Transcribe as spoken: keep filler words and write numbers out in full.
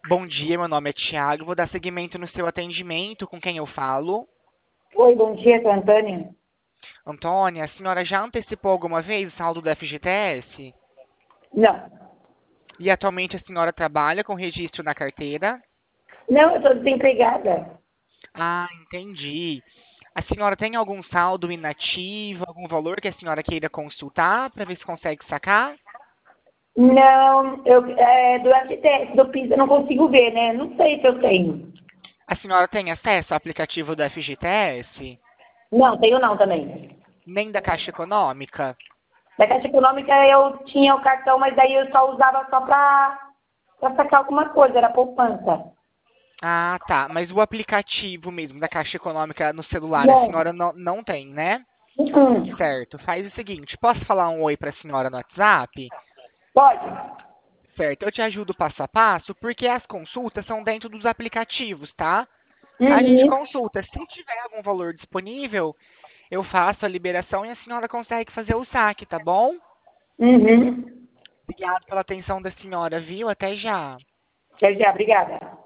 Bom dia, meu nome é Thiago. Vou dar seguimento no seu atendimento. Com quem eu falo? Oi, bom dia, sou a Antônia. Antônia, a senhora já antecipou alguma vez o saldo do F G T S? Não, E atualmente a senhora trabalha com registro na carteira? não, eu estou desempregada. Ah, entendi. A senhora tem algum saldo inativo, algum valor que a senhora queira consultar para ver se consegue sacar? Não, eu, é, do F T S, do PIS, eu não consigo ver, né? Não sei se eu tenho. A senhora tem acesso ao aplicativo do F G T S? Não, tenho não também. Nem da Caixa Econômica? Da Caixa Econômica eu tinha o cartão, mas daí eu só usava só para sacar alguma coisa, era poupança. Ah, tá. Mas o aplicativo mesmo da Caixa Econômica no celular, a Não. senhora não, não tem, né? Uhum. Certo. Faz o seguinte, posso falar um oi para a senhora no WhatsApp? Pode? Certo. Eu te ajudo passo a passo, porque as consultas são dentro dos aplicativos, tá? A gente Uhum. consulta. Se tiver algum valor disponível, eu faço a liberação e a senhora consegue fazer o saque, tá bom? Uhum. Obrigado pela atenção da senhora, viu? Até já. Quer dizer, obrigada.